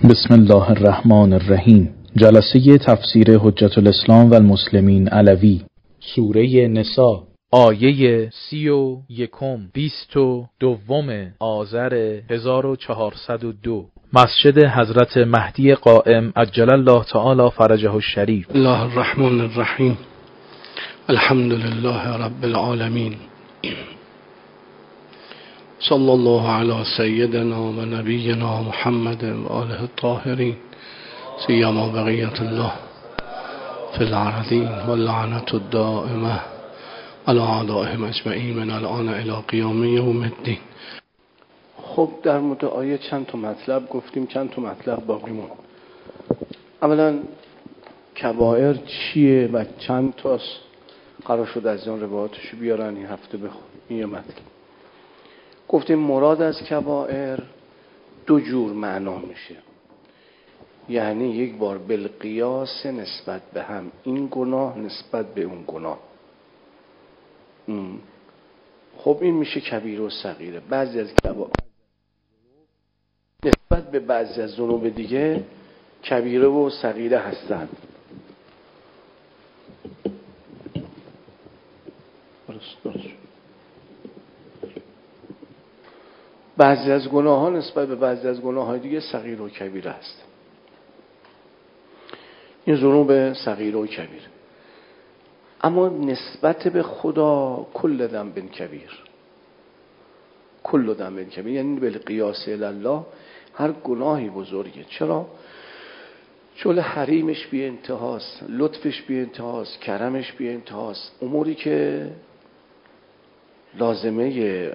بسم الله الرحمن الرحیم. جلسه تفسیر حجت الاسلام و المسلمین علوی، سوره نساء، آیه 31 22 آذر 1402، مسجد حضرت مهدی قائم عجل الله تعالی فرجه الشریف. الله الرحمن الرحیم. الحمد لله رب العالمین. صلی الله علی سیدنا و نبینا محمد و آله الطاهرین سیما بقیت الله فی الارضین و اللعنة الدائمه علی اعدائهم اجمعین من الان الی قیام یوم الدین. خب در مورد آیه چند تا مطلب گفتیم، چند تا مطلب باقی موند. اولا کبائر چیه و چند تاست؟ قرار شد از آن روایاتشو بیارن این هفته بخون. این یه مطلب. گفتیم مراد از کبائر دو جور معنا میشه، یعنی یک بار بالقیاس نسبت به هم، این گناه نسبت به اون گناه. خب این میشه کبیره و صغیره. بعضی از کبائر نسبت به بعضی از ذنوب دیگه کبیره و صغیره هستند. درست. بعضی از گناه ها نسبت به بعضی از گناه های دیگه صغیر و کبیره است. این ذنوب صغیر و کبیر. اما نسبت به خدا کل ذنب کبیر، کل ذنب کبیر، یعنی بالقیاس الی الله هر گناهی بزرگه. چرا؟ چون حریمش بی انتهاست، لطفش بی انتهاست، کرمش بی انتهاست. اموری که لازمه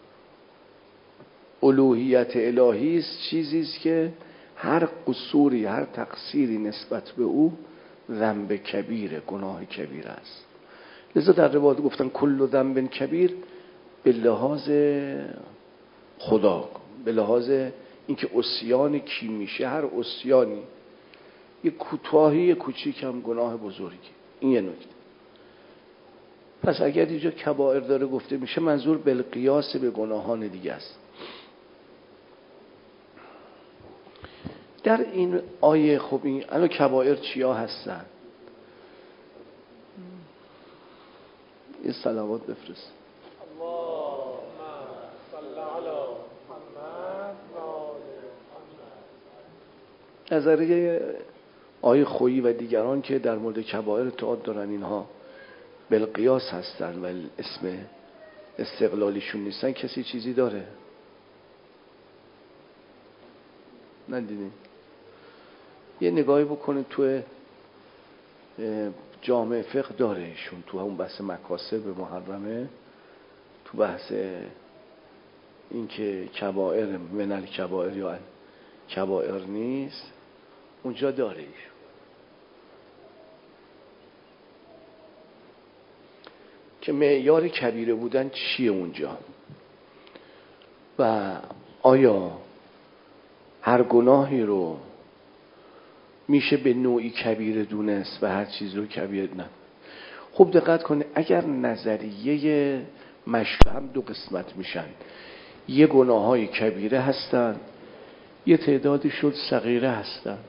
الوهیت الهی است، چیزی است که هر قصوری، هر تقصیری نسبت به او ذنب کبیره، گناه کبیر است. لذا در روایت گفتن کل ذنب کبیر به لحاظ خدا، به لحاظ اینکه عصیان کی میشه، هر عصیانی یک کوتاهی، یک کوچیک هم گناه بزرگی. این یه نکته. پس اگر اینجا کبائر داره گفته میشه، منظور بالقیاس به گناهان دیگه است. در این آیه خب این الان کبائر چیا هستن؟ یه صلوات بفرست. اللهم صل علی محمد و آل محمد. نظریه آیه خویی و دیگران که در مورد کبائر اعتقاد دارن اینها بالقیاس هستن و اسم استقلالیشون نیستن، کسی چیزی داره؟ ندیدین؟ یه نگاهی بکنید تو جامع فقه داره ایشون، تو همون بحث مکاسب محرمه، تو بحث این که کبائر من الکبائر یا کبائر نیست، اونجا داره ایشون. که معیار کبیره بودن چیه اونجا و آیا هر گناهی رو میشه به نوعی کبیره دونست و هر چیز رو کبیره نه؟ خوب دقت کنه. اگر نظریه مشروع هم دو قسمت میشن، یه گناه های کبیره هستن، یه تعدادی شد صغیره هستن.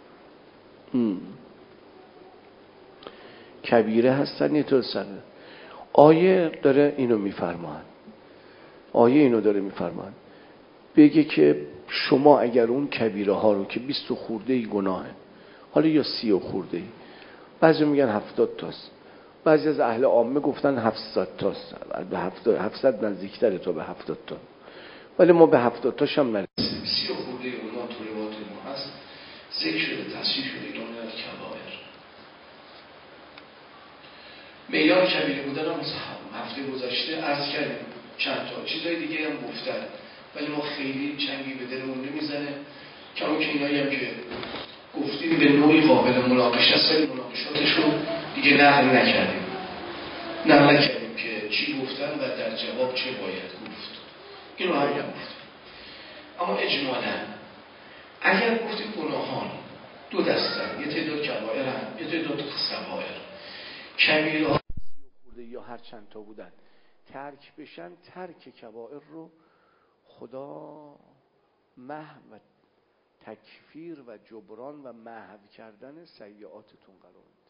کبیره هستن، یه تعداد صغیره. آیه داره اینو میفرمان، آیه اینو داره میفرمان، بگه که شما اگر اون کبیره ها رو که 20 خورده ای گناهه، حالا یا 30 خورده ای، بعضی میگن 70 تاست، بعضی از اهل عامه گفتن 700 تاست، به 700 نزدیکتره تا به 70 تا، ولی ما به 70 تاش هم نرسیم. 30 خورده گناه تو روایات ما هست، ذکر شده، تصریح شده، اینا میاد کبائر. معیار کبیره بودن هم هفته گذشته عرض کردیم، چند تا چیزای دیگه هم گفتن، ولی ما خیلی چنگی به دلمون نمیزنه. کما که اینایی هم که گفتیم به نوعی قابل مناقشه است، ولی مناقشاتش رو دیگه نقل نکردیم که چی گفتن و در جواب چه باید گفت. این رو هم گفتیم. اما اجمالا اگر گفتیم گناهان دو دستن، یه تعداد کبائر هم، یه تعداد صغائر، کبیره ها یا هر چند تا بودن ترک بشن، ترک کبائر رو خدا محو و تکفیر و جبران و محو کردن سیئاتتون قرار میده.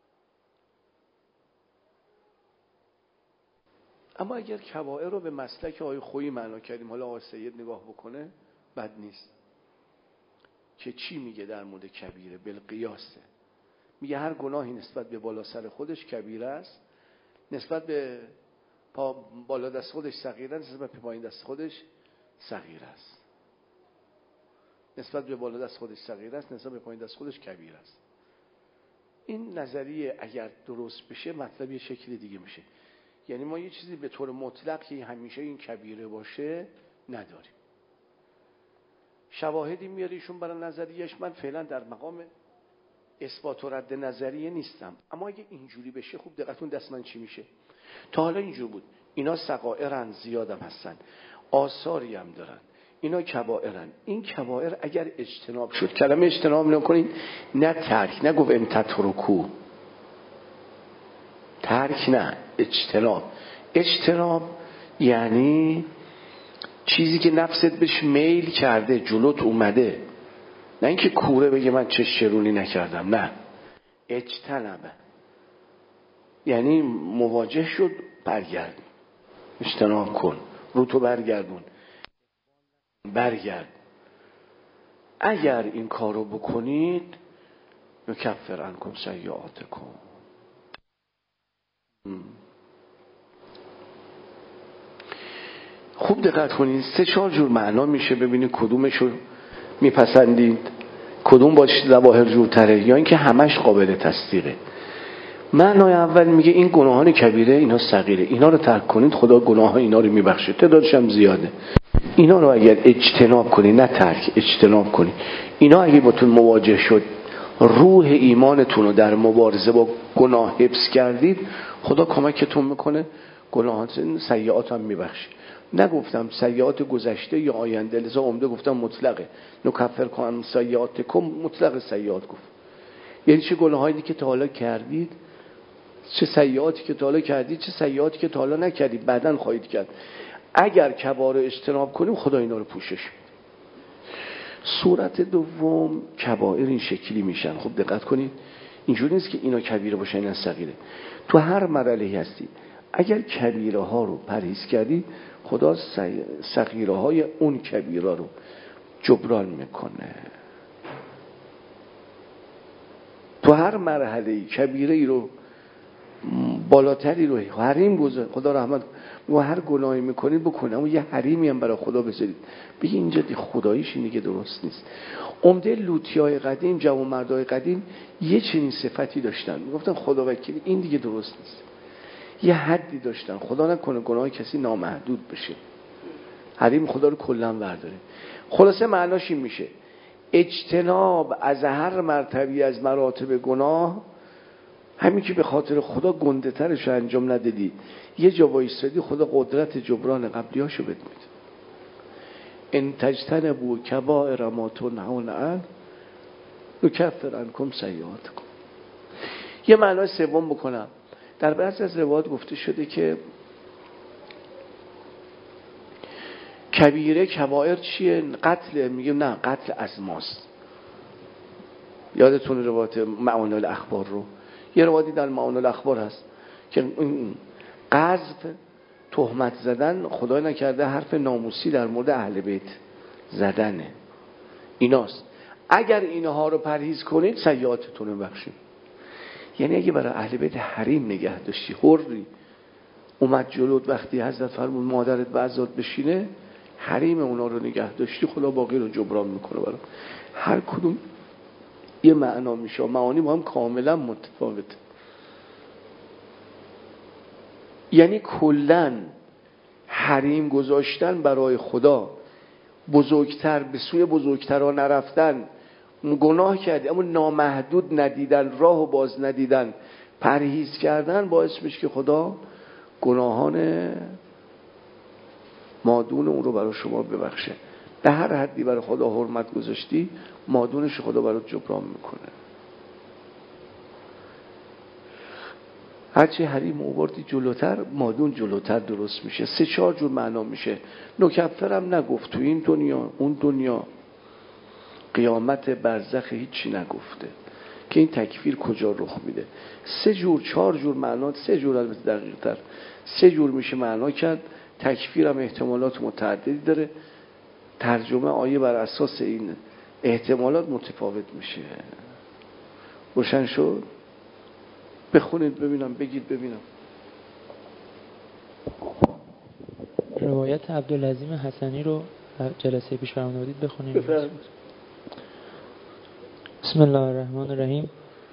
اما اگر کبائر رو به مسلک آقای خویی معنا کردیم، حالا آقای سید نگاه بکنه بد نیست. که چی میگه در مورد کبیره؟ بالقیاسه. میگه هر گناهی نسبت به بالا سر خودش کبیره است، نسبت به بالا دست خودش صغیره است، نسبت به پایین دست خودش صغیر است. نسبت به بالا دست خودش صغیر است، نسبت به پایین دست خودش کبیر است. این نظریه اگر درست بشه مطلب یه شکل دیگه میشه. یعنی ما یه چیزی به طور مطلق که همیشه این کبیره باشه نداریم. شواهدی میاره ایشون برای نظریهش. من فعلا در مقام اثبات و رد نظریه نیستم، اما اگه اینجوری بشه خوب دقتون دست من چی میشه. تا حالا اینجور بود اینا صغائرن، زیادم هستن، آثاری هم دارن، اینا کبائرن. این کبائر اگر اجتناب شد، کلمه اجتناب نکنین، نه ترک، نه گفت امتترکو، ترک نه، اجتناب. اجتناب یعنی چیزی که نفست بهش میل کرده، جلوت اومده، نه اینکه کوره بگه من چه شرونی نکردم، نه. اجتنبه یعنی مواجه شد، برگرد، اجتناب کن، رو تو برگردون، برگرد. اگر این کارو بکنید نکفر عنکم سیئاتکم. خوب دقت کنید، 3-4 جور معنا میشه، ببینید کدومشو میپسندید، کدوم با ظواهر جورتره، یا اینکه همش قابل تصدیقه. معنای اول میگه این گناهان کبیره، اینا صغیره، اینا رو ترک کنید خدا گناه ها اینا رو میبخشه، تعدادش هم زیاده. اینا رو اگر اجتناب کنید، نه ترک، اجتناب کنید، اینا اگه باتون مواجه شد، روح ایمانتون رو در مبارزه با گناه حفظ کردید، خدا کمکتون میکنه، گناهات سیئات هم میبخشه. نگفتم سیئات گذشته یا آینده، لذا عمده گفتم مطلقه. نکفر کنم سیئاتکم، مطلق سیئات گفت. یعنی چه گناهایی که تا حالا کردید، چه سیئاتی که تا حالا کردید، چه سیئاتی که تا حالا نکردید بعداً خواهید کرد. اگر کبائر اجتناب کنیم خدا اینا رو پوشش میده. صورت دوم کبائر این شکلی میشن. خب دقت کنید، اینجوری نیست که اینا کبیره باشه اینا صغیره. تو هر مرحله هستی، اگر کبیره ها رو پرهیز کردی خدا صغیره های اون کبیره رو جبران میکنه. تو هر مرحله کبیره ای رو، بالاتری رو حریم گذار. خدا رحمت و هر گناهی میکنید بکنید، اما یه حریمی هم برای خدا بذارید. بگی اینجا خداییش اینه که درست نیست. عمده لوطیای قدیم، جوانمردای قدیم یه چنین صفتی داشتن، میگفتن خدا وکیلی این دیگه درست نیست. یه حدی داشتن، خدا نکنه گناه کسی نامحدود بشه، حریم خدا رو کلا برداره. خلاصه معناش این میشه اجتناب از هر مرتبه از مراتب گناه، همین که به خاطر خدا گنده ترش انجام ندادی، یه جا وایسادی، خدا قدرت جبران قبلیاشو بهت میده. ان تجتنبوا کبائر ما تنهون عنه نکفر عنکم سیئاتکم. یه معنای سوم بکنم. در بعضی از روایات گفته شده که کبیره کبائر چیه؟ قتل. میگیم نه، قتل از ماست. یادتون روایت معانی الاخبار رو، یه روایتی در معانی الاخبار هست که قذف، تهمت زدن، خدای نکرده حرف ناموسی در مورد اهل بیت زدنه، ایناست. اگر اینها رو پرهیز کنید سیئاتتون رو بخشید. یعنی اگه برای اهل بیت حریم نگه داشتی، حری اومد جلوت وقتی حضرت فرمود مادرت بعضات بشینه، حریم اونا رو نگه داشتی، خدا باقی رو جبران میکنه برای هر کدوم یه معنا میشه. معانی با هم کاملا متفاوته. یعنی کلن حریم گذاشتن برای خدا، بزرگتر به سوی بزرگترها نرفتن، گناه کردی اما نامحدود ندیدن، راه و باز ندیدن، پرهیز کردن، باعث میشه که خدا گناهان مادون اون رو برای شما ببخشه. به هر حدی برای خدا حرمت گذاشتی، مادونش خدا برای جبران میکنه. هرچی حریم آوردی جلوتر، مادون جلوتر درست میشه. 3-4 جور معنا میشه. نکفرم نگفت تو این دنیا اون دنیا. قیامت برزخ هیچی نگفته که این تکفیر کجا رخ میده. 3 جور 4 جور معنا، 3 جور البته دقیق تر 3 جور میشه معنا کرد. تکفیر هم احتمالات متعددی داره. ترجمه آیه بر اساس این احتمالات متفاوت میشه. روشن شد؟ بخونید ببینم، بگید ببینم. روایت عبدالعظیم حسنی رو جلسه پیش فرموده بودید بخونید. بفرمایید. بسم الله الرحمن الرحیم.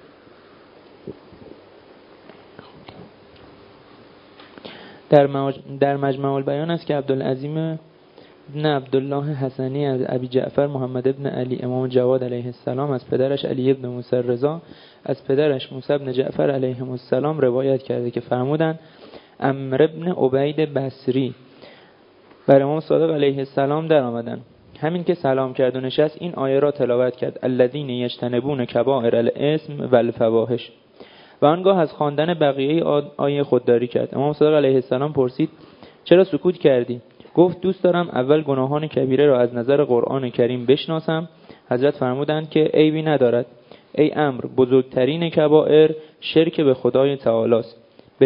در مجمع البیان است که عبدالعظیم ابن عبدالله حسنی از ابی جعفر محمد ابن علی امام جواد علیه السلام از پدرش علی ابن موسی رضا از پدرش موسی ابن جعفر علیهم السلام روایت کرده که فرمودند عمرو ابن عبید بصری بر امام صادق علیه السلام در آمدند. همین که سلام کرد و نشست این آیه را تلاوت کرد: الذین یجتنبون کبائر الاسم والفواحش. و آنگاه از خواندن بقیه آیه خودداری کرد. امام صادق علیه السلام پرسید چرا سکوت کردی؟ گفت دوست دارم اول گناهان کبیره را از نظر قرآن کریم بشناسم. حضرت فرمودند که عیبی ندارد ای عمرو، بزرگترین کبائر شرک به خدای تعالی است. به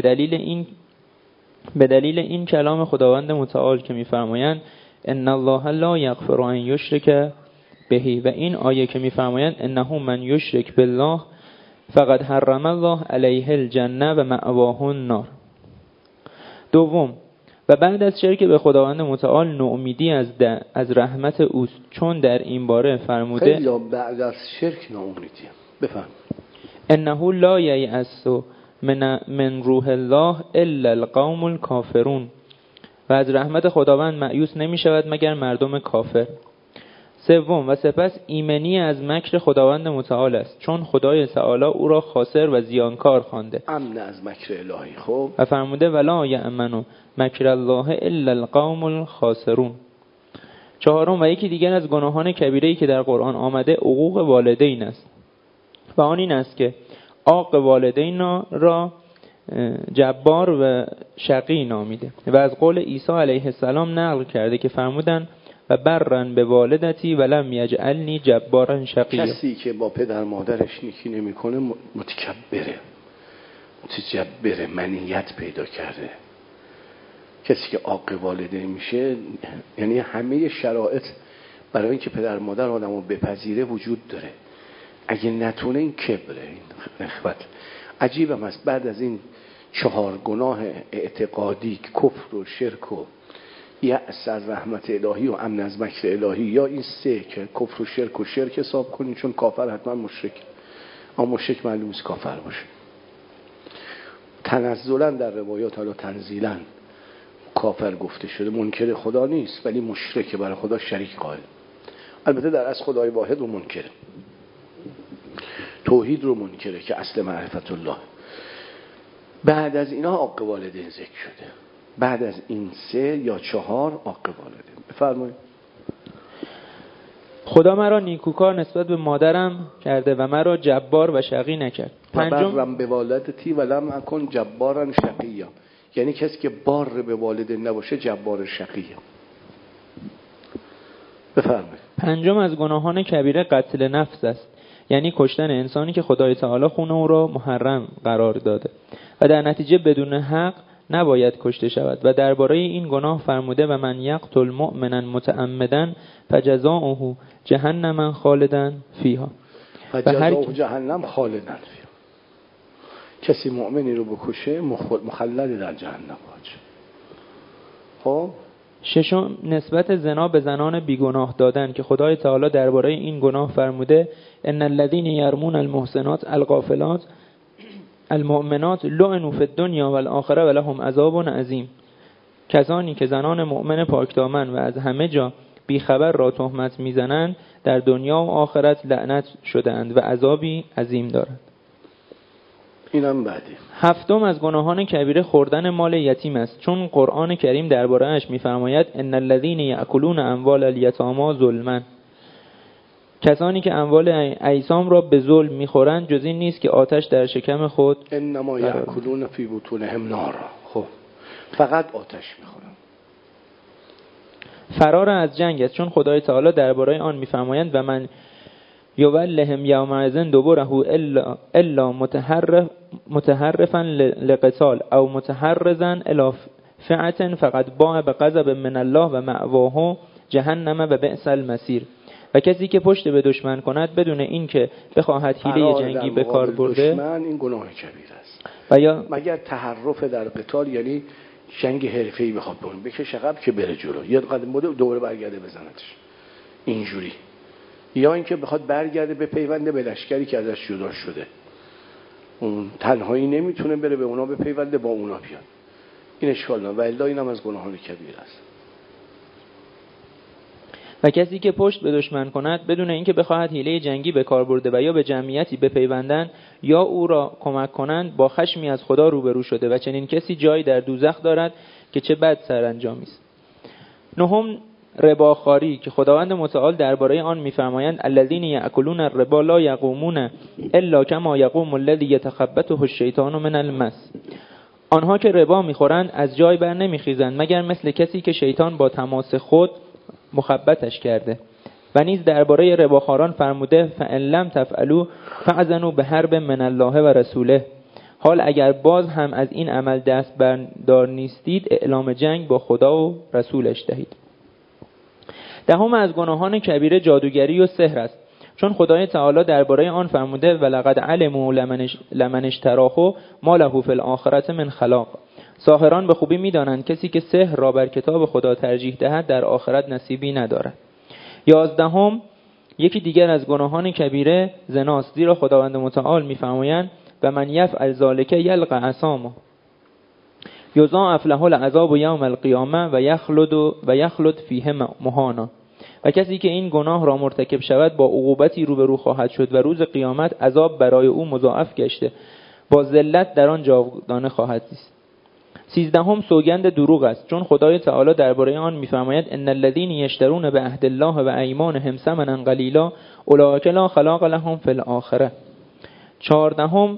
دلیل این کلام خداوند متعال که می‌فرمایند ان الله لا یغفر ان یشرک به، و این آیه که می‌فرمایند انه من یشرک بالله فقد حرم الله علیه الجنه و مأواه النار. دوم، و بعد از شرک به خداوند متعال نومیدی از رحمت اوست، چون در این باره فرموده خیلی بعد از شرک نومیدی. بفهم. انه لا ییأس من روح الله الا القوم الکافرون. و از رحمت خداوند مایوس نمی شود مگر مردم کافر. سوم، و سپس ایمنی از مکر خداوند متعال است، چون خدای تعالی او را خاسر و زیانکار خوانده. امن از مکر الهی. خب و فرموده ولا یأمن مکر الله الا القوم الخاسرون. چهارم، و یکی دیگر از گناهان کبیره‌ای که در قرآن آمده عقوق والدین است، و آن این است که عاق والدین را جبار و شقی نامیده و از قول عیسی علیه السلام نقل کرده که فرمودند و برن به والدتی ولم یجعلنی جبارا شقیا. کسی که با پدر مادرش نیکی نمیکنه متجبره، منیت پیدا کرده. کسی که عاق والدین میشه یعنی همه شرایط برای اینکه پدر مادر آدمو بپذیره وجود داره. اگه نتونه این کبره، این نخوت. عجیبم است بعد از این 4 گناه اعتقادی، کفر و شرک و یأس از رحمت الهی و امن از مکر الهی، یا این 3 که کفر و شرک حساب کنین، چون کافر حتما مشرک، اما مشرک معلوم است کافر باشه. تنزلا در روایات، حالا تنزیلا کافر گفته شده، منکر خدا نیست ولی مشرک، برای خدا شریک قائل. البته در از خدای واحد رو منکره، توحید رو منکره که اصل معرفت الله. بعد از اینا عاق والدین ذکر شده. بعد از این 3 یا 4 عاق والدین. بفرمایید. خدا مرا نیکوکار نسبت به مادرم کرده و مرا جبار و شقی نکرد. پنجم به والدتی ولم اکن جبارا شقیا، یعنی کسی که بار به والدین نباشه جبار شقیه. بفرمایید. پنجم از گناهان کبیره قتل نفس است، یعنی کشتن انسانی که خدای تعالی خون او را محرم قرار داده و در نتیجه بدون حق نباید کشته شود. و درباره این گناه فرموده و من یقتل مؤمنا متعمدا فجزاؤه جهنم خالدا فیها. فجزاؤه جهنم خالدا فیها. کسی مؤمنی رو بکشه مخلد در جهنم باشه. خب ششم، نسبت زنا به زنان بیگناه دادن که خدای تعالی درباره این گناه فرموده ان الذين يرمون المحصنات الغافلات المؤمنات لعنوا في الدنيا والآخره ولهم عذاب عظیم. کسانی که زنان مؤمن پاکدامن و از همه جا بیخبر را تهمت میزنند در دنیا و آخرت لعنت شدند و عذابی عظیم دارند. اینم بعدی. هفتم از گناهان کبیره خوردن مال یتیم است، چون قرآن کریم درباره اش می‌فرماید ان الذين يأكلون اموال اليتامى ظلما. کسانی که اموال ایتام را به ظلم می‌خورند جز این نیست که آتش در شکم خود انما یأکلون فی بطونهم نارا. خب فقط آتش می‌خورن. فرار از جنگ است، چون خدای تعالی درباره آن می‌فرمایند و من یولهم یومئذ دبره الا متحرفا لقتال او متحرزا الی فئة فقد باع بغضب من الله و مأواه جهنم و بئس المصیر. و کسی که پشت به دشمن کند بدون این که بخواهد حیله جنگی به کار برده، دشمن این گناه کبیر است. و یا مگر تحرف در قتال، یعنی جنگ حرفه‌ای بخواد بکنه، بکشه عقب که بره جلو، یه قدم بده دوباره برگرده بزنتش اینجوری، یا اینکه بخواد برگرده به پیونده به لشکری که ازش جدا شده، اون تنهایی نمیتونه بره به اونا به پیونده، با اونا بیاد، این اشکال نداره. و الا اینم از گناهان کبیر است. و کسی که پشت به دشمن کند بدون اینکه بخواهد حیله جنگی به کار برده و یا به جمعیتی بپیوندند یا او را کمک کنند، با خشمی از خدا روبرو شده و چنین کسی جایی در دوزخ دارد که چه بد سرانجامی است. نهم، رباخواری که خداوند متعال درباره آن می‌فرمایند الذین یأکلون الربا لا یقومون الا کما یقوم الذی یتخبطه الشیطان من المس. آنها که ربا می‌خورند از جای بر نمی‌خیزند مگر مثل کسی که شیطان با تماس خود مخبطش کرده. و نیز درباره رباخواران فرموده فإن لم تفعلوا فأذنوا بحرب من الله و رسوله. حال اگر باز هم از این عمل دست بردار نیستید اعلام جنگ با خدا و رسولش دهید. دهم از گناهان کبیره جادوگری و سحر است، چون خدای تعالی درباره آن فرموده ولقد علموا لمن اشتراه ما له فی الآخرة من خلاق. ساحران به خوبی می‌دانند کسی که سحر را بر کتاب خدا ترجیح دهد در آخرت نصیبی ندارد. 11 یکی دیگر از گناهان کبیره زناست، زیرا خداوند متعال می‌فرمایند و من یفعل ذلک یلقى عصاما یضاعف له العذاب یوم القیامه و یخلد فیه مهانا. و کسی که این گناه را مرتکب شود با عقوبتی روبرو خواهد شد و روز قیامت عذاب برای او مضاعف گشته با ذلت در آن جاودانه خواهد زیست. 13 سوگند دروغ است، چون خدای تعالی درباره آن می‌فرماید ان الذين یشترون بعهد الله و ایمانهم ثمنا قلیلا اولئک لا خلاق لهم فی الاخره. 14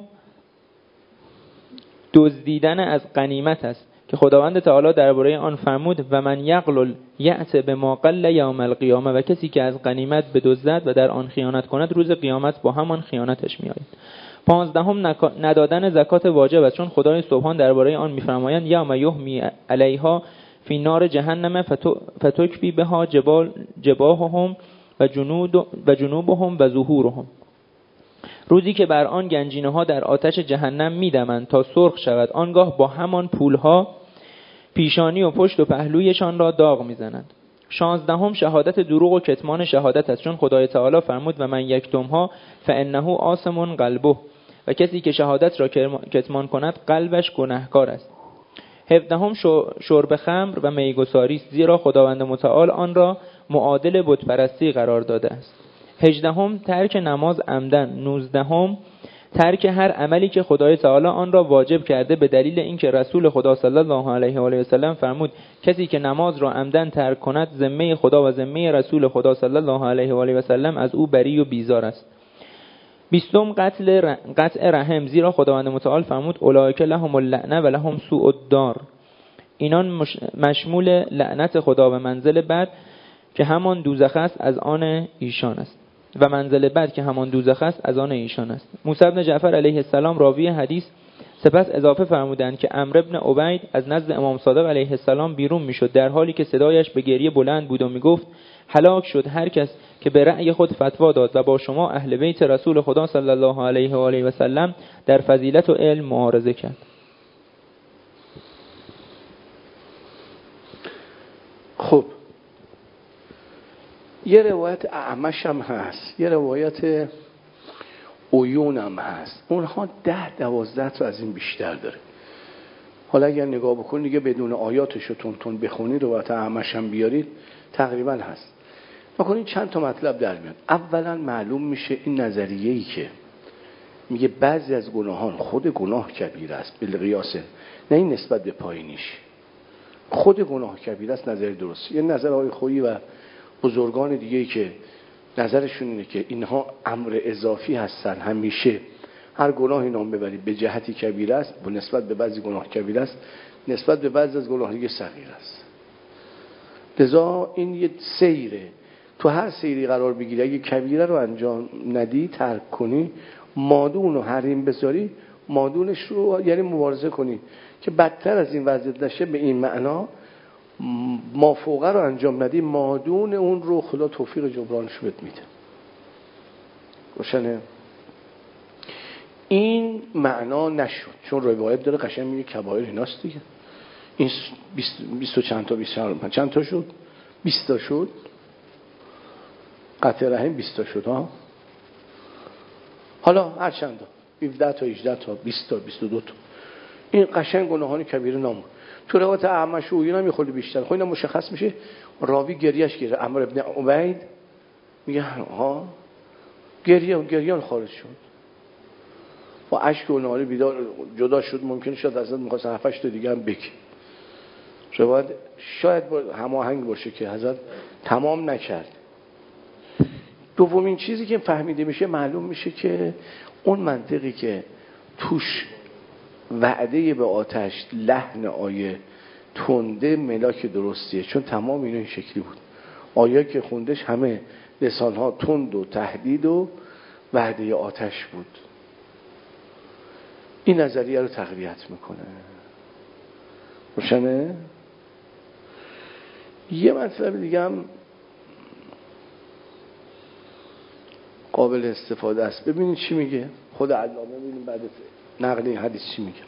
دزدیدن از غنیمت است که خداوند تعالی درباره آن فرمود و من یغلل یأت بما قل یوم القیامه. و کسی که از غنیمت بدزدد و در آن خیانت کند روز قیامت با همان خیانتش میآید. 15 ندادن زکات واجب است، چون خدای سبحان درباره آن می‌فرمایند یوم یحمی علیها فی نار جهنم فتکفی بها جباههم و جنوبهم و ظهورهم. روزی که بر آن گنجینه‌ها در آتش جهنم می‌دمند تا سرخ شود، آنگاه با همان پولها پیشانی و پشت و پهلویشان را داغ می‌زنند. 16 شهادت دروغ و کتمان شهادت است، چون خدای تعالی فرمود و من یکتمها فانه آثم قلبه. و کسی که شهادت را کتمان کند قلبش گناهکار است. 17 شرب خمر و میگساری است، زیرا خداوند متعال آن را معادل بت پرستی قرار داده است. 18 ترک نماز عمدن. 19 ترک هر عملی که خدای تعالی آن را واجب کرده به دلیل اینکه رسول خدا صلی الله علیه و آله و سلم فرمود کسی که نماز را عمدن ترک کند ذمه خدا و ذمه رسول خدا صلی الله علیه و آله و سلم از او بری و بیزار است. 20 قطع رحم، زیرا خداوند متعال فرمود اولئک لهم اللعنه و لهم سوء الدار. اینان مشمول لعنت خدا و منزل بد که همان دوزخ است از آن ایشان است و منزل بد که همان دوزخ است از آن ایشان است. موسی بن جعفر علیه السلام راوی حدیث سپس اضافه فرمودند که عمرو بن عبید از نزد امام صادق علیه السلام بیرون میشد در حالی که صدایش به گریه بلند بود و میگفت هلاک شد هر کس که به رأی خود فتوا داد و با شما اهل بیت رسول خدا صلی الله علیه و آله و سلم در فضیلت و علم معارضه کرد. خب یه روایت اعمش هم هست، یه روایت عیون هم هست، اونها 10-12 تا از این بیشتر داره. حالا اگر نگاه بکنید دیگه بدون آیاتش رو تون بخونید، روایت اعمش هم بیارید تقریبا هست. بکنید چند تا مطلب در میاد. اولا معلوم میشه این نظریه‌ای که میگه بعضی از گناهان خود گناه کبیر است بالقیاس، نه این نسبت به پایینیش، خود گناه کبیر است، نظر درست. یه نظر آقای خویی و بزرگان دیگه‌ای که نظرشون اینه که اینها امر اضافی هستن، همیشه هر گناهی نام ببرید به جهتی کبیر است، به نسبت به بعضی گناه کبیر است، نسبت به بعضی از گناه دیگه صغیر است. لذا این یه سیره. تو هر سیری قرار بگیری اگه کبیره رو انجام ندی، ترک کنی، مادون رو حریم بذاری، مادونش رو یعنی مبارزه کنی که بدتر از این وضعیت نشه، به این معنا مافوقه رو انجام ندی، مادون اون رو خدا توفیق جبرانش بهت میده. روشنه؟ این معنا نشد، چون روایت داره قشنگ میگه کبایر ایناست دیگه. این 20 چند تا 25 چند تا شد؟ 20 تا شد. قطع رحم 20 تا شد ها. حالا هر چند تا 17 تا 18 تا 20 تا 22 تا این قشنگ گناهان کبیره نام. تو روایت اعمش و اینا میخواد بیشتر. خب اینا مشخص میشه. راوی گریهش گیره عمرو ابن عبید میگه ها گریان خارج شد و اشک و ناله بیدار جدا شد. ممکنه شاید حضرت میخواست 7 8 تا دیگه هم بگه. روایت شاید هماهنگ باشه که حضرت تمام نکرد. دومین چیزی که فهمیده میشه، معلوم میشه که اون منطقی که توش وعده به آتش لحن آیه تنده ملاک درستیه، چون تمام اینا این شکلی بود. آیه که خوندش همه لسانها تند و تهدید و وعده آتش بود. این نظریه رو تقویت میکنه. روشنه؟ یه مطلب دیگه هم قابل استفاده است. ببینید چی میگه خود علامه، ببینید بعد نقل این حدیث چی میگه.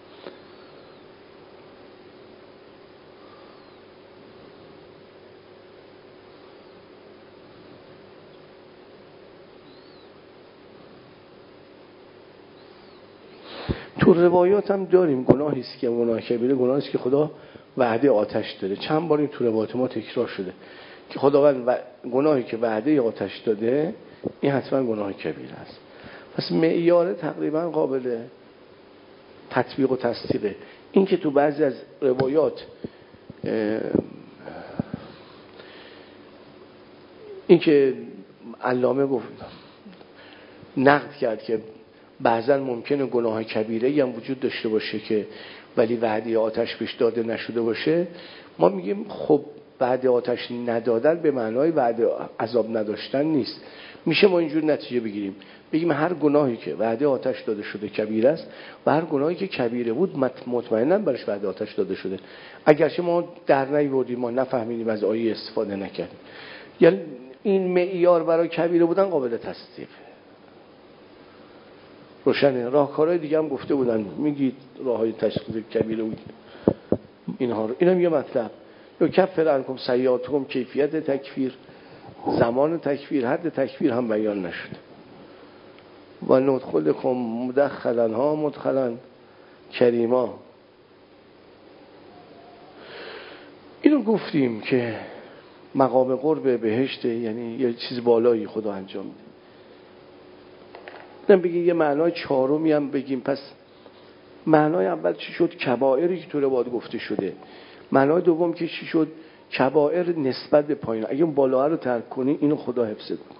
تو روایات هم داریم گناهی است که گناه کبیره، گناهی است که خدا وعده آتش داده. چند بار این تو روایات ما تکرار شده که خداوند گناهی که وعده آتش داده این حتما گناه کبیره است. پس معیار تقریبا قابل تطبیق و تصدیقه. این که تو بعضی از روایات این که علامه گفت نقد کرد که بعضا ممکنه گناه کبیره هم وجود داشته باشه که ولی وعده آتش بهش داده نشده باشه، ما میگیم خب وعده آتش ندادن به معنای وعده عذاب نداشتن نیست. میشه ما اینجور نتیجه بگیریم، بگیم هر گناهی که وعده آتش داده شده کبیره است و هر گناهی که کبیره بود مطمئنا برش وعده آتش داده شده. اگرچه ما در نیاوردیم، ما نفهمیدیم، از آیه استفاده نکردیم، یعنی این معیار برای کبیره بودن قابل تصدیقه. روشنه؟ راهکارهای دیگه هم گفته بودن، میگید راههای تشخیص کبیره بود اینها رو. اینم یه مطلب. یا کفر عنکم سیئاتکم، کیفیت تکفیر، زمان تکفیر، حد تکفیر هم بیان نشد. و ندخلکم مدخلا ها مدخلا کریما. اینو گفتیم که مقام قرب بهشت، یعنی یه چیز بالایی خدا انجام میده. نم بگیم یه معنای چهارمی هم بگیم. پس معنای اول چی شد؟ کبائری که تو روایات گفته شده. معنای دوم که چی شد؟ کبائر نسبت به پایین. اگه اون بالا رو ترک کنی اینو خدا حفظ کن.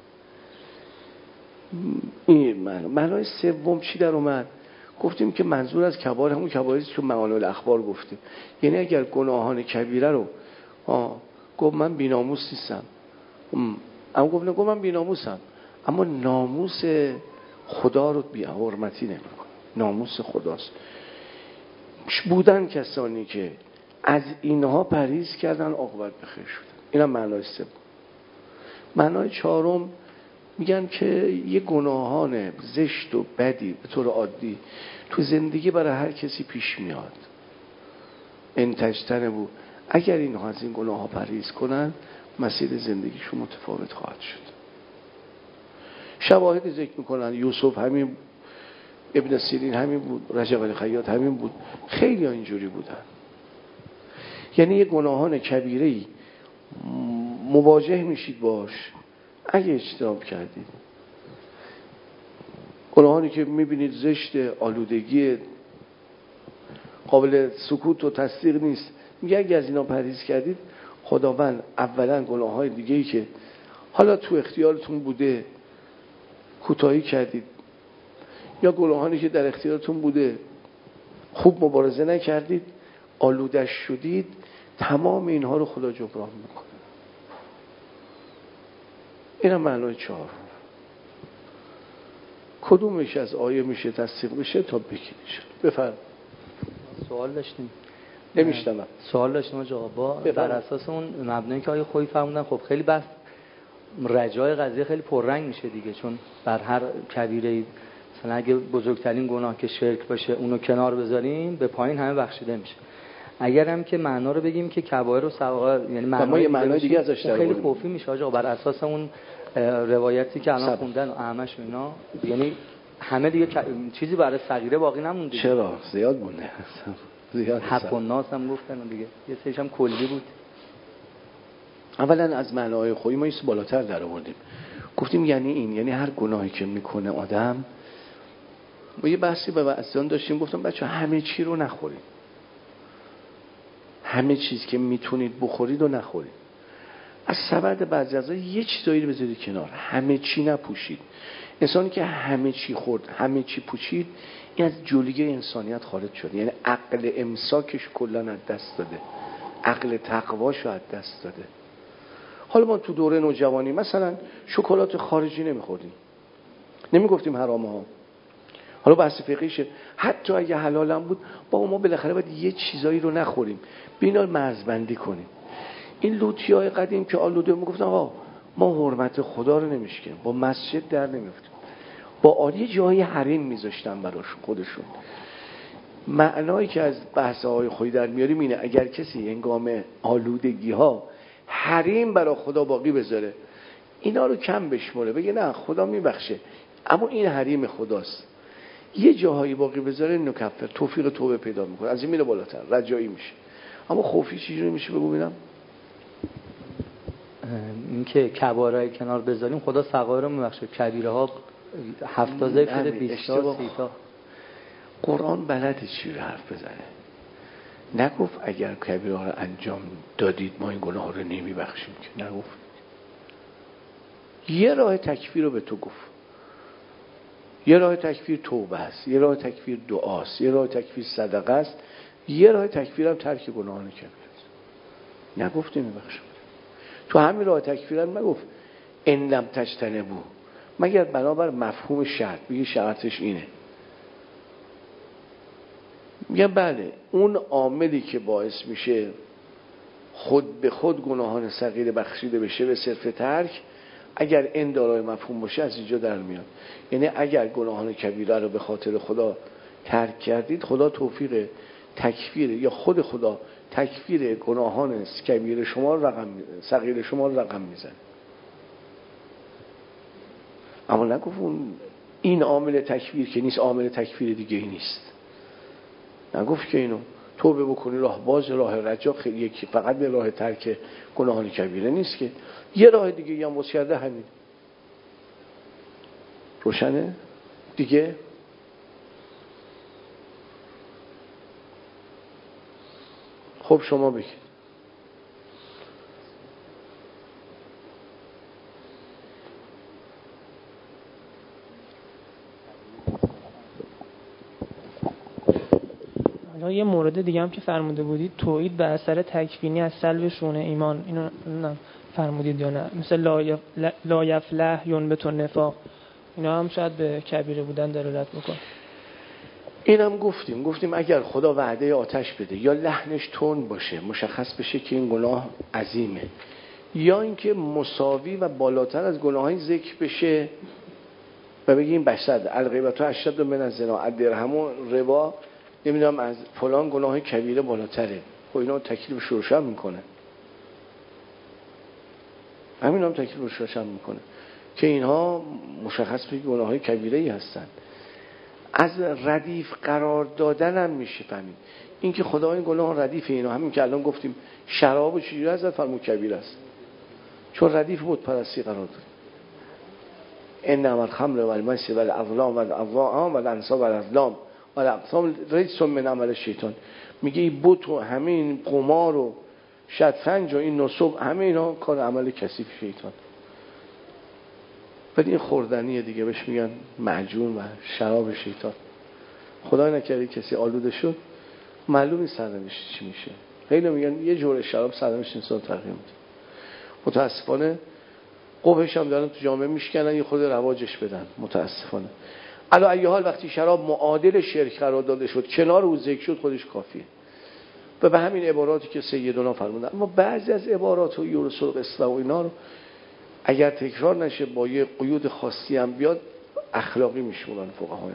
این معنای سوم چی در اومد؟ گفتیم که منظور از کبائر همون کبائری که تو معانی الاخبار گفته. یعنی اگر گناهان کبیره رو گفت من بی‌ناموس نیستم، اما گفت من بی‌ناموسم، اما ناموس خدا رو بی حرمتی نمی‌کنه. ناموس خداست. بودن کسانی که از اینها پرهیز کردن عاقبت بخیر شدن. اینم معنای سوم. معنای چهارم میگن که یه گناهان زشت و بدی به طور عادی تو زندگی برای هر کسی پیش میاد. انتجتنه بود. اگر اینها از این گناه ها پرهیز کنن مسیر زندگیشون متفاوت خواهد شد. شواهدی ذکر میکنن. یوسف همین، ابن سیرین همین بود، رجب علی خیاط همین بود، خیلی ها اینجوری بودن. یعنی یه گناهان کبیره‌ای مواجه میشید باش اگه اجتناب کردید. گناهانی که میبینید زشت، آلودگی، قابل سکوت و تصدیق نیست، میگه اگه از اینا پرهیز کردید خداوند اولا گناههای دیگه‌ای که حالا تو اختیارتون بوده کوتاهی کردید، یا گناهانی که در اختیارتون بوده خوب مبارزه نکردید، آلودش شدید، تمام اینها رو خدا جبران میکنه. اینم معنای 4. کدومش از آیه میشه تصدیق بشه تا بگیرش؟ بفرم. سوال داشتیم. نمیشتم. سوال داشتیم آقا بر اساس اون مبنایی که آیه خویی فرمودن، خب خیلی بحث رجای قضیه خیلی پررنگ میشه دیگه، چون بر هر کبیره مثلا اگه بزرگترین گناه که شرک باشه اونو کنار بذاریم به پایین همه بخشیده میشه. اگر هم که معنا رو بگیم که کبایر و صغائر، یعنی معنای دیگه ازش در خیلی خوفی میشه آقا بر اساس اون روایتی که الان خوندن اعمش و اینا، یعنی همه دیگه چیزی برای صغیره باقی نمونده. چرا زیاد مونده؟ زیاد. حق الناس هم گفتن دیگه، یه سریش هم کلی بود. اولا از معنای خویی ما یه بالاتر در آوردیم، گفتیم یعنی این، یعنی هر گناهی که میکنه آدم، ما یه بحثی با عزیزان داشتیم، گفتم بچه همه چی رو نخورید، همه چیز که میتونید بخورید و نخورید. از سبد بعضی از یه چیزایی رو بذارید کنار، همه چی نپوشید. انسانی که همه چی خورد همه چی پوشید، این از جلوی انسانیت خارج شد، یعنی عقل امساکش کلا از دست داده، عقل تقواش از دست داده. حالا ما تو دوره نوجوانی مثلا شکلات خارجی نمیخوردیم، نمیگفتیم حرامه ها، حالا بحث فقهیشه، حتی اگه حلالم بود با ما بالاخره باید یه چیزایی رو نخوریم، بینا مرزبندی کنیم. این لوطیای قدیم که آلوده میگفتن آقا ما حرمت خدا رو نمیشکنیم، با مسجد در نمیفتیم، با آلیه جای حریم میذاشتن براش خودشون. معنایی که از بحث های خویی در میاریم اینه، اگر کسی هنگام آلودگی ها حریم برای خدا باقی بذاره، اینا رو کم بشمره، بگه نه خدا میبخشه اما این حریم خداست، یه جاهایی باقی بذاره، نکفر توفیق توبه پیدا میکنه، از این میره بالاتر، رجایی میشه. اما خوفی چجوری میشه بگو ببینم؟ این که کبارای کنار بذاریم خدا صغائر رو میبخشه، کبیره ها 70 ذکر 20 تا 30 تا. قرآن بلده چی رو حرف بزنه، نگفت اگر کبیره ها رو انجام دادید ما این گناه رو نمیبخشیم، که نگفت. یه راه تکفیر رو به تو گفت، یه راه تکفیر توبه است، یه راه تکفیر دعاست، یه راه تکفیر صدقه است، یه راه تکفیر هم ترک گناهان کبیره است. نگفت نمیبخشم. تو همین راه تکفیر هم نگفت ان لم تجتنبوا، مگر بنابر مفهوم شرط بگی شرطش اینه. میگم بله اون عاملی که باعث میشه خود به خود گناهان صغیر بخشیده بشه به صرف ترک، اگر این دارای مفهوم باشه از اینجا در میاد. یعنی اگر گناهان کبیره رو به خاطر خدا ترک کردید، خدا توفیق تکفیر یا خود خدا تکفیر گناهان کبیره شما رقم صغیر شما رقم میزنه. اما نگفت این عامل تکفیر که نیست، عامل تکفیر دیگه ای نیست. نگفت که اینو توبه بکنی راه باز، راه رجا خیلی یکی، فقط به راه ترک گناهان کبیره نیست که، یه راه دیگه هم واسه کرده همین. روشنه دیگه؟ خب شما بگید. یه مورد دیگه هم که فرموده بودید توحید به اثر تکوینی از سلب شونه ایمان، اینو فرمودید یا نه؟ مثل لا یفلح ینبت النفاق، اینا هم شاید به کبیره بودن دلالت بکنه. اینم گفتیم اگر خدا وعده آتش بده یا لحنش تند باشه مشخص بشه که این گناه عظیمه، یا اینکه مساوی و بالاتر از گناههای ذکر بشه و بگیم بشد الغیبت اشد من الزنا، الدرهم و ربا نمیدونم از فلان گناه کبیره بالاتره، خب اینا تکلیفش روشن میکنه، همین هم تکلیفش روشن میکنه که اینها مشخص به گناههای کبیره ای هستن. از ردیف قرار دادن هم میشه فهمید، این که خدا این گناه ردیف اینا، همین که الان گفتیم شراب و چیزی از فرمود کبیره است، چون ردیف بود پرستی قرار داد. انما الخمر والمیسر والازلام والازلام والانصاب والازلام والاقسام رجس من عمل شیطان، میگه این بت و همین قمار و شطرنج و این نصب همه اینا کار عمل کثیف شیطان. ولی این خوردنیه دیگه، بهش میگن معجون و شراب شیطان. خدای نکرده کسی آلوده شد معلومی سرنوشت چی میشه. خیلی میگن یه جور شراب سرنوشت انسان تغییر میده. متاسفانه قبحش هم دارن تو جامعه میشکنن، یه خود رواجش بدن متاسفانه. علی ای حال وقتی شراب معادل شرک قرار داده شد، کنار او ذکر شد، خودش کافیه. و به همین عباراتی که سیدنا فرمودن. اما بعضی از عبارات و یورسل قصه و اینا رو اگر تکرار نشه با یه قیود خاصی هم بیاد اخلاقی میشمونن فقهای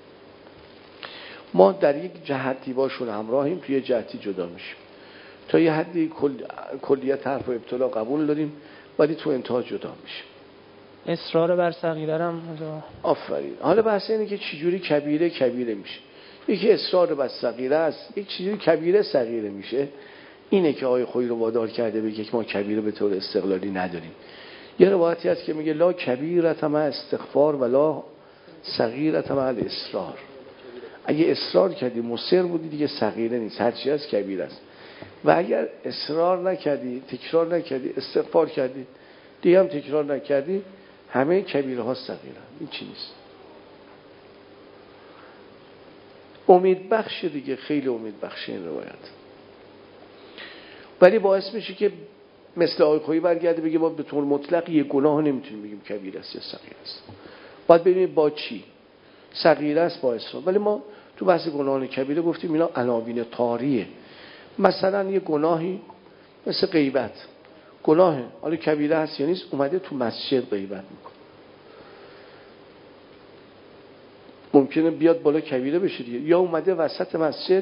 ما در یک جهتی باشون همراهیم، توی جهتی جدا میشیم. تا یه حدی کلیت حرف و ابتلا قبول داریم ولی تو انتها جدا میشیم. اصرار بر صغیره هم آفرین. حالا بحث اینه که چجوری کبیره میشه. یکی اصرار بر صغیره است، یک چجوری کبیره صغیره میشه. اینه که آقای خویی رو وادار کرده بگه که ما کبیره به طور استقلالی نداریم. یه روایتی هست که میگه لا کبیرة مع استغفار ولا صغیرة مع الاصرار. اگه اصرار کردی مصر بودی دیگه صغیره نیست، هر چی هست کبیره است. و اگر اصرار نکردی، تکرار نکردی، استغفار کردی، دیگه هم تکرار نکردی، همه کبیره ها صغیره. این چی نیست. امید بخش دیگه، خیلی امید بخش این روایت. ولی باعث میشه که مثل آقای خویی برگرده بگه ما به طور مطلق یه گناه نمیتونیم بگیم کبیره است یا صغیره است. باید ببینیم با چی. صغیره است با اصرار. ولی ما تو بحث گناهان کبیره گفتیم اینا عناوین طاریه. مثلا یه گناهی مثل غیبت، گناهه، حالا کبیره هست یا نیست، اومده تو مسجد غیبت میکنه، ممکنه بیاد بالا کبیره بشه دیگه. یا اومده وسط مسجد،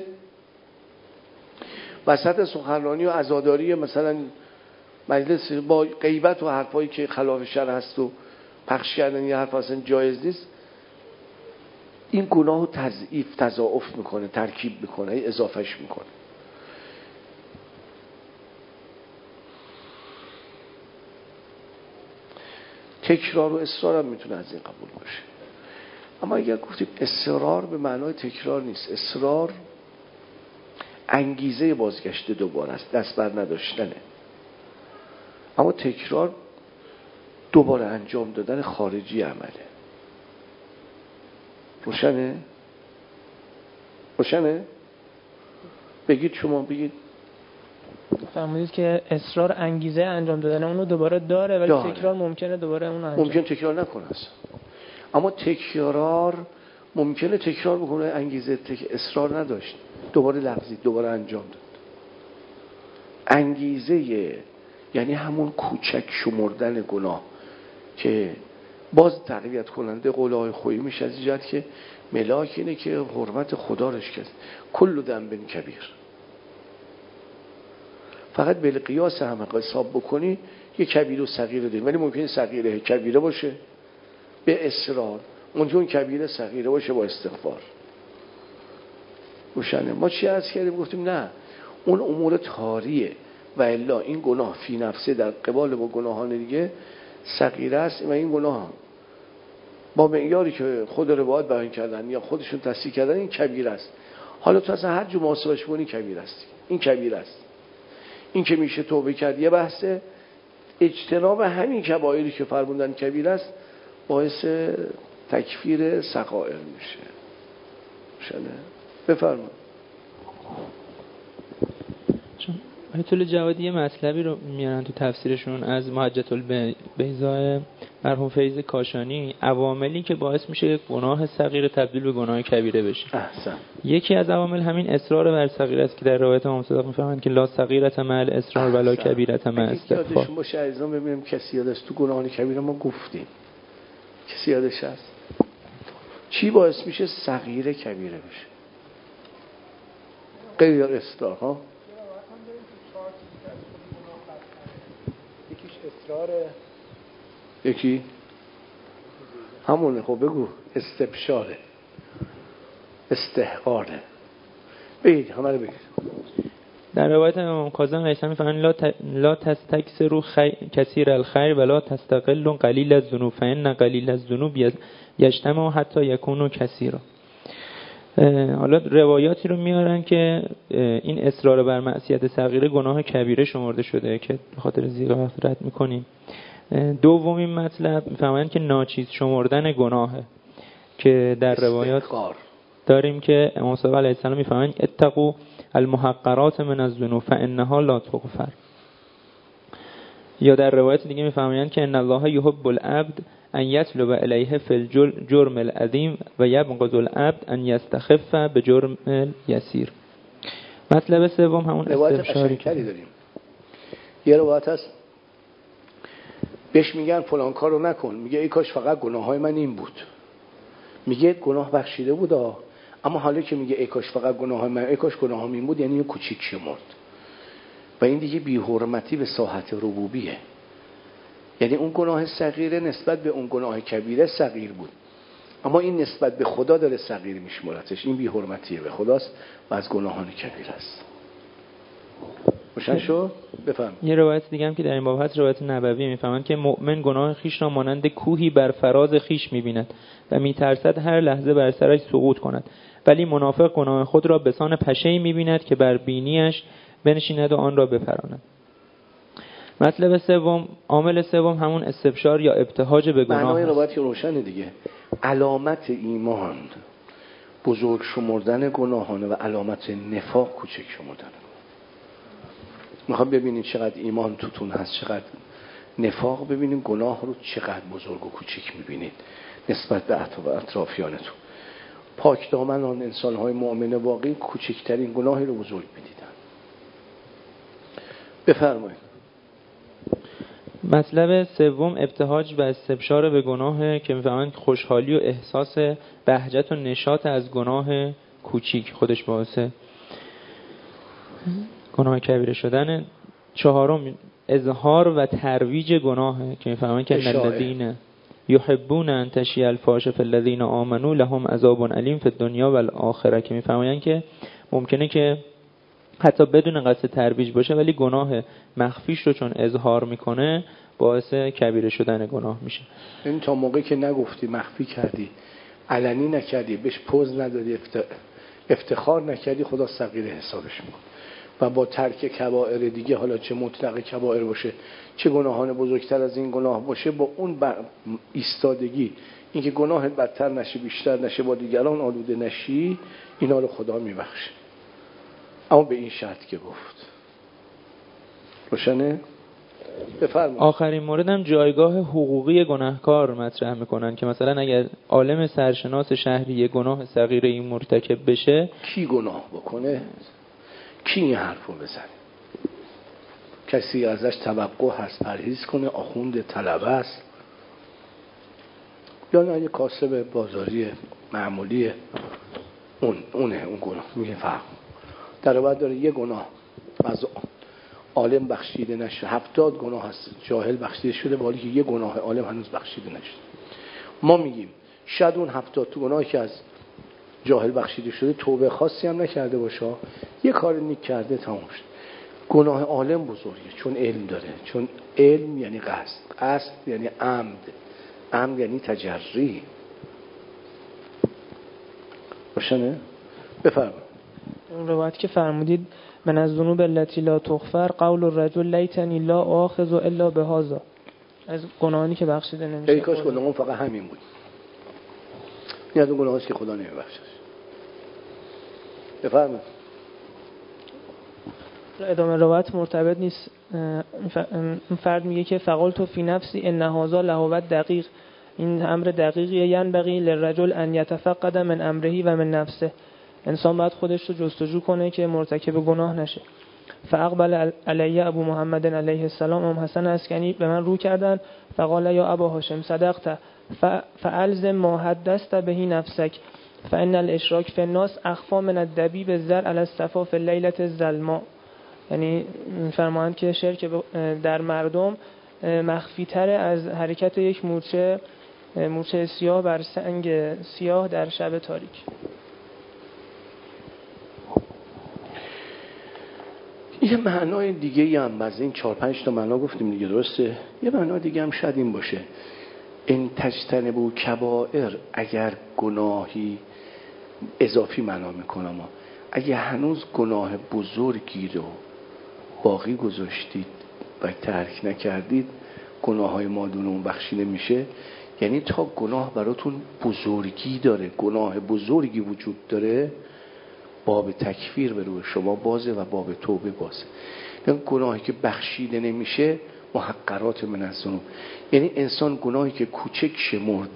وسط سخنرانی و عزاداری مثلا مجلس، با غیبت و حرفایی که خلاف شرع هست و پخش کردن یه حرف اصلا جایز نیست، این گناه رو تضعیف تضاعف میکنه، ترکیب میکنه، اضافهش میکنه. تکرار و اصرار هم میتونه از این قبول باشه. اما اگر گفتیم اصرار به معنای تکرار نیست، اصرار انگیزه بازگشت دوباره است، دست بر نداشتنه. اما تکرار دوباره انجام دادن خارجی عمله. روشنه؟ بگید شما بگید. فرمودید که اصرار انگیزه انجام دادن اونو دوباره داره ولی تکرار ممکنه دوباره اونو انجام ممکنه تکرار نکنه است. اما تکرار ممکنه تکرار بکنه، انگیزه اصرار نداشت، دوباره لفظی دوباره انجام داد. انگیزه یعنی همون کوچک شمردن گناه که باز تقویت کننده قول آقای خویی میشه از جهت که ملاک اینه که حرمت خدا رو شکست. کل ذنب کبیر. فقط به قیاس هم حساب بکنی یه کبیره و صغیره داریم، ولی ممکنه صغیره کبیره باشه به اصرار، ممکنه کبیره صغیره باشه با استغفار. روشنه. ما چی عرض کردیم؟ گفتیم نه، اون امور طاریه و الا این گناه فی نفسه در قبال با گناهان دیگه صغیره است و این گناه با معیاری که خود روایت بیان کردن یا خودشون تصحیح کردن این کبیره است. حالا تو اصلا هر جو محاسبش کنی کبیره است. این کبیره است. این که میشه توبه کرد یه بحثه، اجتناب همین کبایری که فرمودن کبیره است باعث تکفیر صغائر میشه. شنه بفرمایید. آیت الله جوادی یه مطلبی رو میارن تو تفسیرشون از محجة البیضاء مرحوم فیض کاشانی، عواملی که باعث میشه یک گناه صغیر تبدیل به گناه کبیره بشه. احسن. یکی از عوامل همین اصرار بر صغیره است که در روایت امام صادق میفهمند که لا صغیرة مع الاصرار ولا کبیرة مع استغفار. یادشون باشه عزیزان، ببینیم کسی یادش تو گناهان کبیره ما گفتیم، کسی یادش هست چی باعث میشه صغیره کبیره بشه؟ غیر اصرار ها. یکیش اصراره، یکی همونه. خب بگو. استبشاره، استحقاره. بگید همه رو بگید. در روایت امام کاظم علیه السلام میفرمایند لا تستکثروا کثیر الخیر ولا تستقلوا قلیل الذنوب فإن قلیل الذنوب یجتمع حتی یکونوا کثیرا. حالا روایاتی رو میارن که این اصرار بر معصیت صغیره گناه کبیره شمرده شده که به خاطر زیغ وقت رد میکنیم. دومین مطلب میفهمن که ناچیز شمردن گناهه که در روایات داریم که امام صادق علیه السلام میفهمن اتقوا المحقرات من الذنوب فانها لا تغفر. یا در روایت دیگه میفرمایند که ان الله یحب العبد ان یطلب الیه فی الجرم العظیم و یبغض العبد ان یستخف بجرم الیسیر. مطلب سوم همون استبشاری که داریم. یه روایت هست بهش میگن فلان کارو نکن، میگه ای کاش فقط گناههای من این بود. میگه گناه بخشیده بود اما حالا که میگه ای کاش فقط گناههای من، ای کاش گناهام این بود، یعنی کوچیک شمرد. و این دیگه بی‌حرمتی به ساحت ربوبیه. یعنی اون گناه صغیره نسبت به اون گناه کبیره صغیر بود، اما این نسبت به خدا داره صغیر میشمارتش. این بی‌حرمتیه به خداست و از گناهان کبیر است. روشن شو؟ بفهم. یه روایت دیگه هم که در این باب هست روایت نبوی میفهمند که مؤمن گناه خیش را مانند کوهی بر فراز خیش میبیند و میترسد هر لحظه بر سرش سقوط کند، ولی منافق گناه خود را بسان پشه‌ای میبیند که بر بینیش بنشیند و آن را بپراند. مطلب سوم، عامل سوم همون استبشار یا ابتهاج به گناه. معنای روایت روشنه دیگه. علامت ایمان بزرگ شمردن گناهانه و علامت نفاق کوچک شمردن. میخوام ببینیم چقدر ایمان توتون هست، چقدر نفاق. ببینیم گناه رو چقدر بزرگ و کوچک میبینید نسبت به اطرافیانتون. پاک دامنان انسان‌های مؤمن واقعی کوچکترین گناهی رو بزرگ میدیدن. بفرمایید. مطلب سوم ابتهاج و استبشار به گناه که میفهمند خوشحالی و احساس بهجت و نشاط از گناه کوچیک خودش باعث گناه کبیره شدن. چهارم اظهار و ترویج گناه که میفهمند که الذین یحبون ان تشیع الفاحشه فی الذین آمنوا لهم عذاب علیم فی الدنیا و الاخره که میفهمند که ممکنه که حتی بدون قصد ترویج باشه ولی گناه مخفیش رو چون اظهار میکنه باعث کبیره شدن گناه میشه. این تا موقعی که نگفتی، مخفی کردی، علنی نکردی، بهش پوز ندادی، افتخار نکردی، خدا صغیر حسابش میکنه. و با ترک کبائر دیگه، حالا چه مطلق کبائر باشه چه گناهان بزرگتر از این گناه باشه، با اون ایستادگی، اینکه گناهت بدتر نشه، بیشتر نشه، با دیگران آلوده نشی، اینا رو خدا میبخشه. اما به این شرط که گفت. روشنه؟ بفرمایید. آخرین مورد هم جایگاه حقوقی گناهکار مطرح میکنن که مثلا اگر عالم سرشناس شهری گناه صغیره این مرتکب بشه، کی گناه بکنه؟ کی این حرفو بزنه؟ کسی ازش توقع هست پرهیز کنه؟ آخوند طلبه است؟ یا نه یه کاسب بازاری معمولیه؟ اون گناه میگه فرق در بعد داره. یه گناه از عالم بخشیده نشه، 70 گناه هست جاهل بخشیده شده، ولی که یه گناه عالم هنوز بخشیده نشده. ما میگیم شاید اون 70 گناهی که از جاهل بخشیده شده توبه خاصی هم نکرده باشه، یه کار نیک کرده تمام شد. گناه عالم بزرگه چون علم داره، چون علم یعنی قصد یعنی عمد یعنی تجری. روشنه؟ بفرمایید. اون روایت که فرمودید من از ذنوب التي لا تغفر قول الرجل لیتنی لا آخذ الا بهذا، از گناهانی که بخشیده نمیشه. ای کاش گناهون فقط همین بود. این از اون گناهاست که خدا نمیبخشش. بفرمایید. ادامه روایت مرتبط نیست. این فرد میگه که فقلت فی نفسی ان هذا لهو دقیق، این امر دقیقیه، ینبغی للرجل ان یتفقد من امره و من نفسه، انسان باید خودش رو جستجو کنه که مرتکب گناه نشه. فاقبل علی ابو محمد علیه السلام، ام حسن عسکنی به من رو کردن، فقال یا ابا هاشم صدقت فالزم ما حدثت به نفسک فان الاشراک فی الناس اخفی من الدبیب الزرع علی الصفا فی اللیله الظلماء. یعنی فرمایند که شرک در مردم مخفی تره از حرکت یک مورچه سیاه بر سنگ سیاه در شب تاریک. یه معنای دیگه هم از این 4-5 تا معنا گفتیم دیگه، درسته؟ یه معنای دیگه هم شاید این باشه ان تجتنبوا کبائر، اگر گناهی اضافی معنا میکنم، اگه هنوز گناه بزرگی رو باقی گذاشتید و ترک نکردید، گناه های مادون اون بخشیده میشه. یعنی تا گناه براتون بزرگی داره، گناه بزرگی وجود داره، باب تکفیر به روی شما بازه و باب توبه بازه. یعنی گناهی که بخشیده نمیشه محقرات من الذنوب، یعنی انسان گناهی که کوچک شمرد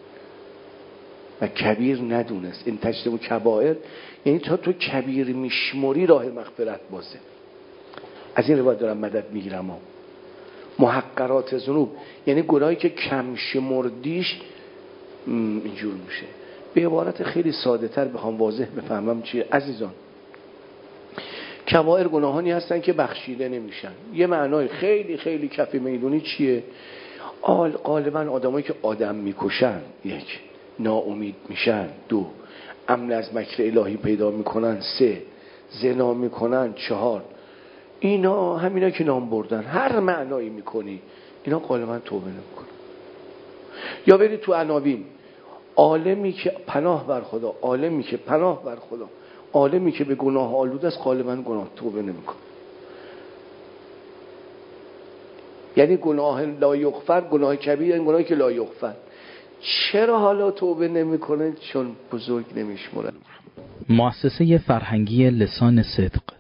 و کبیر ندونست، این تجتنبوا کبائر، یعنی تا تو کبیر میشمری راه مغفرت بازه. از این روایت دارم مدد میگیرم. محقرات ذنوب یعنی گناهی که کم شمردیش اینجور میشه. به عبارت خیلی ساده تر بخوام واضح بفهمم چیه عزیزان، کبائر گناهانی هستن که بخشیده نمیشن. یه معنای خیلی خیلی کف میدونی چیه؟ غالبا آدمایی که آدم میکشن، یک، ناامید میشن، دو، امن از مکر الهی پیدا میکنن، سه، زنا میکنن، چهار، اینا همینا که نام بردن هر معنایی میکنی اینا غالبا توبه نمیکنن. یا بری تو عناوین، عالمی که پناه بر خدا، عالمی که پناه بر خدا، عالمی که به گناه آلوده است، غالبا گناه توبه نمیکنه. یعنی گناه لا یغفر، گناه کبیر، این گناهی که لا یغفر. چرا حالا توبه نمیکنه؟ چون بزرگ نمیشمرن. مؤسسه فرهنگی لسان صدق